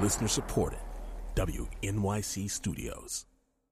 Listener supported. WNYC Studios.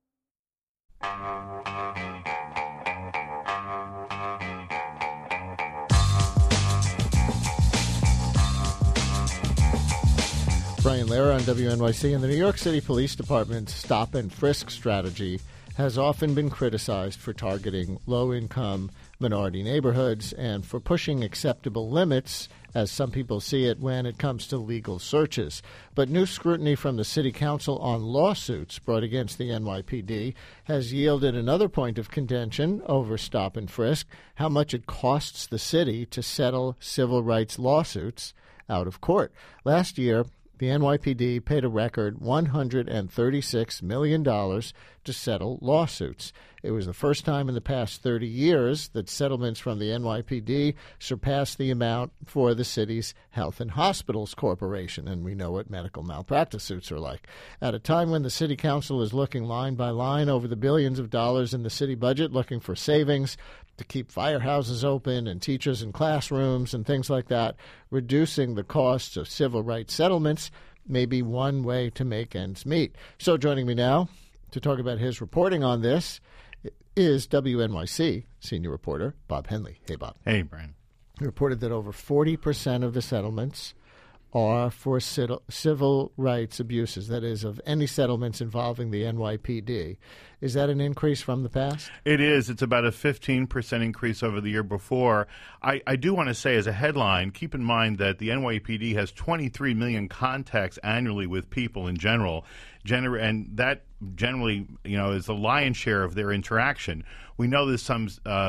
Brian Lehrer on WNYC. And the New York City Police Department's stop and frisk strategy has often been criticized for targeting low-income minority neighborhoods and for pushing acceptable limits, as some people see it, when it comes to legal searches. But new scrutiny from the City Council on lawsuits brought against the NYPD has yielded another point of contention over stop and frisk: how much it costs the city to settle civil rights lawsuits out of court. Last year, the NYPD paid a record $136 million to settle lawsuits. It was the first time in the past 30 years that settlements from the NYPD surpassed the amount for the city's Health and Hospitals Corporation, and we know what medical malpractice suits are like. At a time when the City Council is looking line by line over the billions of dollars in the city budget, looking for savings to keep firehouses open and teachers in classrooms and things like that, reducing the costs of civil rights settlements may be one way to make ends meet. So joining me now to talk about his reporting on this is WNYC senior reporter Bob Henley. Hey, Bob. Hey, Brian. He reported that over 40% of the settlements are for civil rights abuses, that is, of any settlements involving the NYPD. Is that an increase from the past? It is. It's about a 15% increase over the year before. I do want to say as a headline, keep in mind that the NYPD has 23 million contacts annually with people in general, and that generally, is the lion's share of their interaction. We know there's some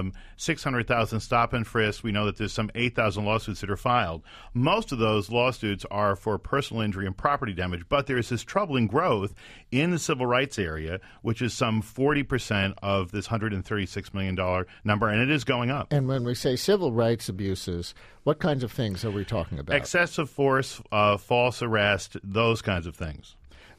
600,000 stop and frisk. We know that there's some 8,000 lawsuits that are filed. Most of those lawsuits are for personal injury and property damage, but there's this troubling growth in the civil rights area, which is some 40% of this $136 million number, and it is going up. And when we say civil rights abuses, what kinds of things are we talking about? Excessive force, false arrest, those kinds of things.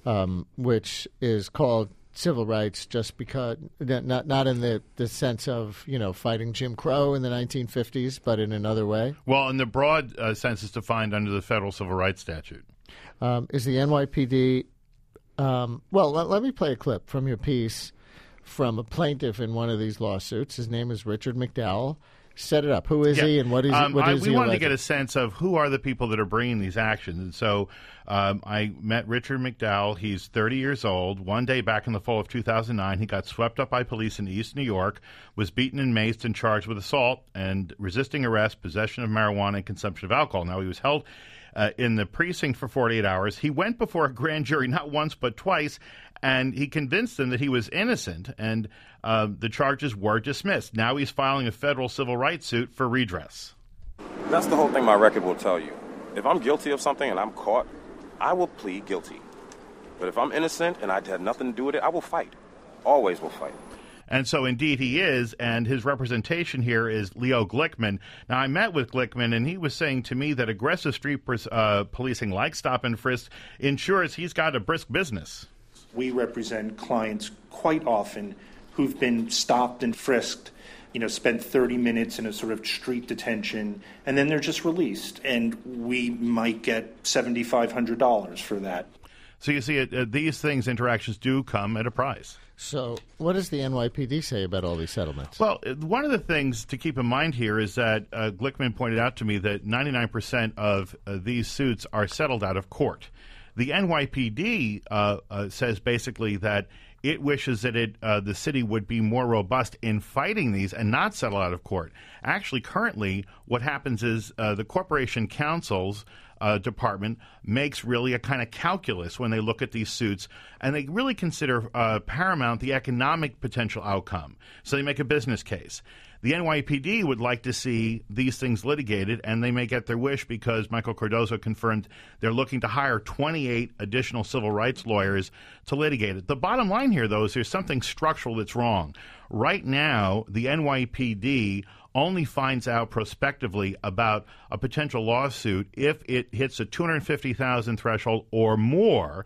Which is called civil rights just because, not in the sense of, fighting Jim Crow in the 1950s, but in another way? Well, in the broad sense, it's defined under the federal civil rights statute. Is the NYPD... let me play a clip from your piece from a plaintiff in one of these lawsuits. His name is Richard McDowell. Set it up. Who is he, and what is he? We wanted to get a sense of who are the people that are bringing these actions. And so I met Richard McDowell. He's 30 years old. One day back in the fall of 2009, he got swept up by police in East New York, was beaten and maced and charged with assault and resisting arrest, possession of marijuana, and consumption of alcohol. Now, he was held in the precinct for 48 hours. He went before a grand jury not once but twice, and he convinced them that he was innocent, and the charges were dismissed. Now he's filing a federal civil rights suit for redress. That's the whole thing my record will tell you. If I'm guilty of something and I'm caught, I will plead guilty. But if I'm innocent and I had nothing to do with it, I will fight. Always will fight. And so, indeed, he is, and his representation here is Leo Glickman. Now, I met with Glickman, and he was saying to me that aggressive street policing like stop and frisk ensures he's got a brisk business. We represent clients quite often who've been stopped and frisked, spent 30 minutes in a sort of street detention, and then they're just released. And we might get $7,500 for that. So you see, these things, interactions do come at a price. So what does the NYPD say about all these settlements? Well, one of the things to keep in mind here is that Glickman pointed out to me that 99% of these suits are settled out of court. The NYPD says basically that it wishes that the city would be more robust in fighting these and not settle out of court. Actually, currently, what happens is the corporation counsel's department makes really a kind of calculus when they look at these suits, and they really consider paramount the economic potential outcome. So they make a business case. The NYPD would like to see these things litigated, and they may get their wish because Michael Cardozo confirmed they're looking to hire 28 additional civil rights lawyers to litigate it. The bottom line here, though, is there's something structural that's wrong. Right now, the NYPD only finds out prospectively about a potential lawsuit if it hits a $250,000 threshold or more.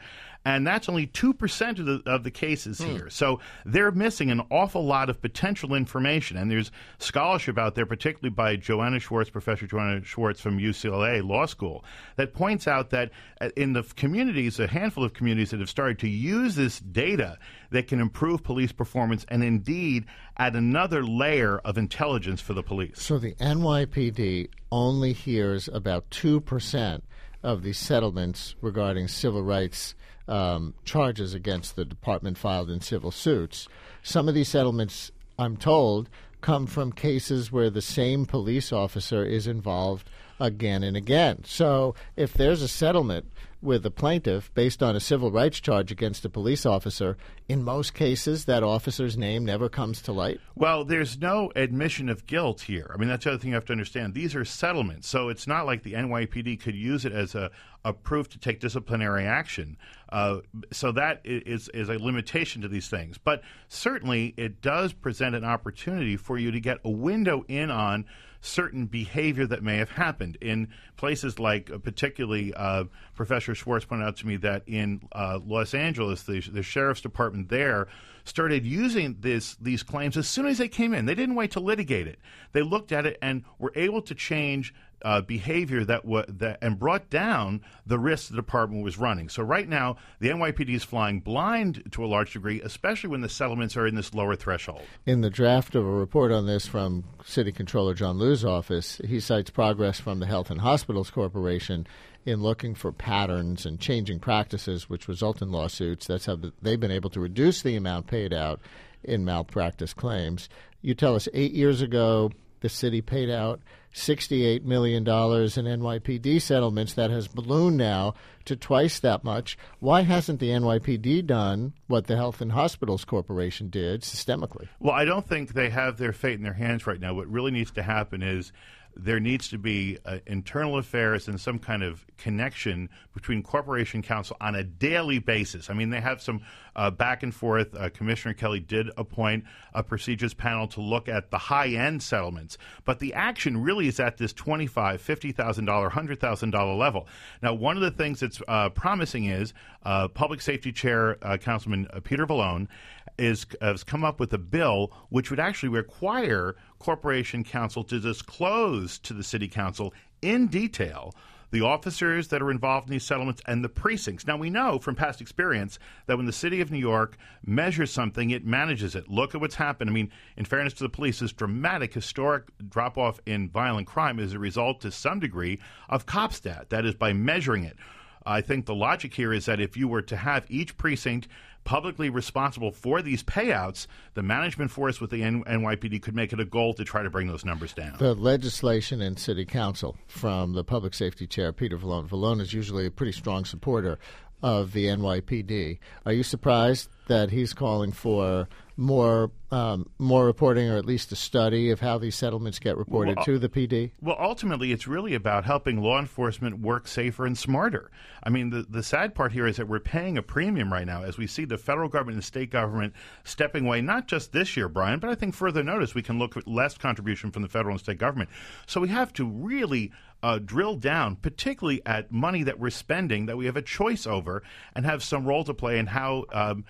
And that's only 2% of the cases here. So they're missing an awful lot of potential information. And there's scholarship out there, particularly by Professor Joanna Schwartz from UCLA Law School, that points out that in the communities, a handful of communities that have started to use this data, that can improve police performance and indeed add another layer of intelligence for the police. So the NYPD only hears about 2% of the settlements regarding civil rights charges against the department filed in civil suits. Some of these settlements, I'm told, come from cases where the same police officer is involved again and again. So if there's a settlement with a plaintiff based on a civil rights charge against a police officer, in most cases that officer's name never comes to light? Well, there's no admission of guilt here. I mean, that's the other thing you have to understand. These are settlements, so it's not like the NYPD could use it as a proof to take disciplinary action. So that is a limitation to these things. But certainly it does present an opportunity for you to get a window in on certain behavior that may have happened in places like, particularly Professor Schwartz pointed out to me that in Los Angeles, the sheriff's department there started using these claims as soon as they came in. They didn't wait to litigate it. They looked at it and were able to change behavior and brought down the risks the department was running. So right now, the NYPD is flying blind to a large degree, especially when the settlements are in this lower threshold. In the draft of a report on this from City Controller John Liu's office, he cites progress from the Health and Hospitals Corporation in looking for patterns and changing practices which result in lawsuits. That's how they've been able to reduce the amount paid out in malpractice claims. You tell us 8 years ago, the city paid out $68 million in NYPD settlements. That has ballooned now to twice that much. Why hasn't the NYPD done what the Health and Hospitals Corporation did systemically? Well, I don't think they have their fate in their hands right now. What really needs to happen is there needs to be internal affairs and some kind of connection between Corporation Counsel on a daily basis. I mean, they have some back and forth. Commissioner Kelly did appoint a procedures panel to look at the high-end settlements, but the action really is at this $25,000, $50,000, $100,000 level. Now, one of the things that's promising is Public Safety Chair Councilman Peter Vallone has come up with a bill which would actually require Corporation Counsel to disclose to the City Council in detail the officers that are involved in these settlements and the precincts. Now, we know from past experience that when the City of New York measures something, it manages it. Look at what's happened. I mean, in fairness to the police, this dramatic, historic drop-off in violent crime is a result, to some degree, of CopStat. That is, by measuring it. I think the logic here is that if you were to have each precinct publicly responsible for these payouts, the management force with the NYPD could make it a goal to try to bring those numbers down. The legislation in City Council from the Public Safety Chair, Peter Vallone. Vallone is usually a pretty strong supporter of the NYPD. Are you surprised that he's calling for more reporting, or at least a study of how these settlements get reported to the PD? Well, ultimately, it's really about helping law enforcement work safer and smarter. I mean, the sad part here is that we're paying a premium right now as we see the federal government and state government stepping away, not just this year, Brian, but I think further notice we can look at less contribution from the federal and state government. So we have to really drill down, particularly at money that we're spending that we have a choice over and have some role to play in how,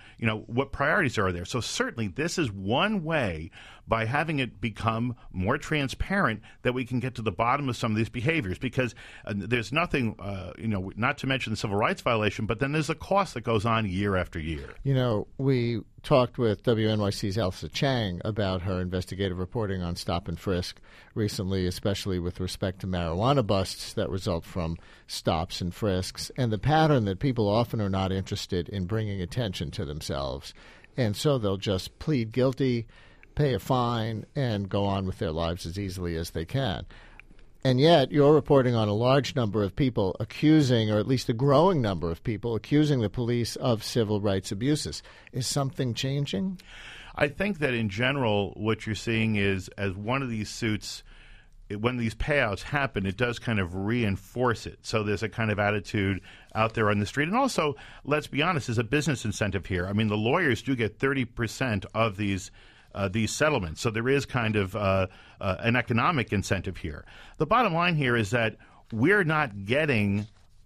what priorities are there. So certainly this is one way, by having it become more transparent, that we can get to the bottom of some of these behaviors, because there's nothing, not to mention the civil rights violation, but then there's a cost that goes on year after year. You know, we talked with WNYC's Elsa Chang about her investigative reporting on stop and frisk recently, especially with respect to marijuana busts that result from stops and frisks, and the pattern that people often are not interested in bringing attention to themselves. And so they'll just plead guilty, pay a fine, and go on with their lives as easily as they can. And yet you're reporting on a large number of people accusing, or at least a growing number of people accusing the police of civil rights abuses. Is something changing? I think that in general what you're seeing is, as one of these suits, when these payouts happen, it does kind of reinforce it. So there's a kind of attitude out there on the street. And also, let's be honest, there's a business incentive here. I mean, the lawyers do get 30% of these settlements. So there is kind of an economic incentive here. The bottom line here is that we're not getting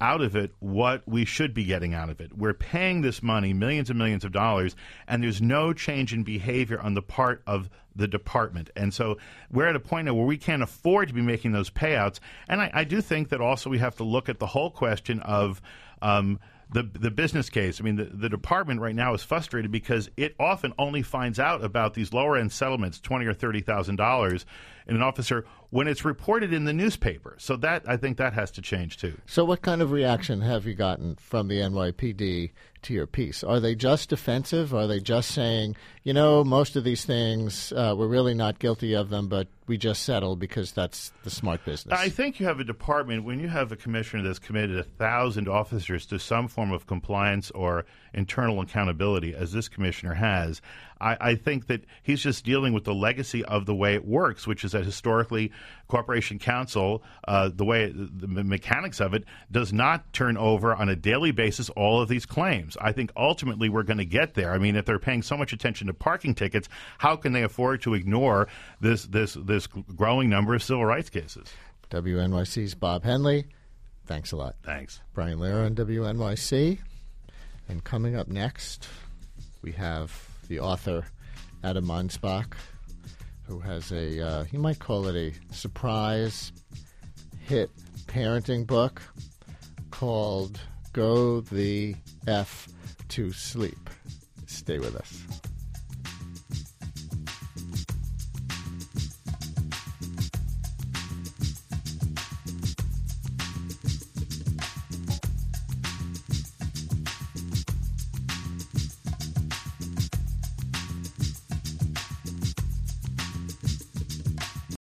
out of it what we should be getting out of it. We're paying this money, millions and millions of dollars, and there's no change in behavior on the part of the department. And so we're at a point now where we can't afford to be making those payouts. And I do think that also we have to look at the whole question of the business case. I mean, the department right now is frustrated because it often only finds out about these lower-end settlements, $20,000 or $30,000, in an officer when it's reported in the newspaper. So that, I think that has to change too. So what kind of reaction have you gotten from the NYPD to your piece? Are they just defensive? Are they just saying, you know, most of these things, we're really not guilty of them, but we just settle because that's the smart business? I think you have a department, when you have a commissioner that's committed 1,000 officers to some form of compliance or internal accountability, as this commissioner has, I think that he's just dealing with the legacy of the way it works, which is that historically Corporation Counsel, the way the mechanics of it, does not turn over on a daily basis all of these claims. I think ultimately we're going to get there. I mean, if they're paying so much attention to parking tickets, how can they afford to ignore this growing number of civil rights cases? WNYC's Bob Henley, thanks a lot. Thanks. Brian Lehrer on WNYC. And coming up next, we have the author Adam Mansbach, who has a, you might call it a surprise hit parenting book called Go the F to Sleep. Stay with us.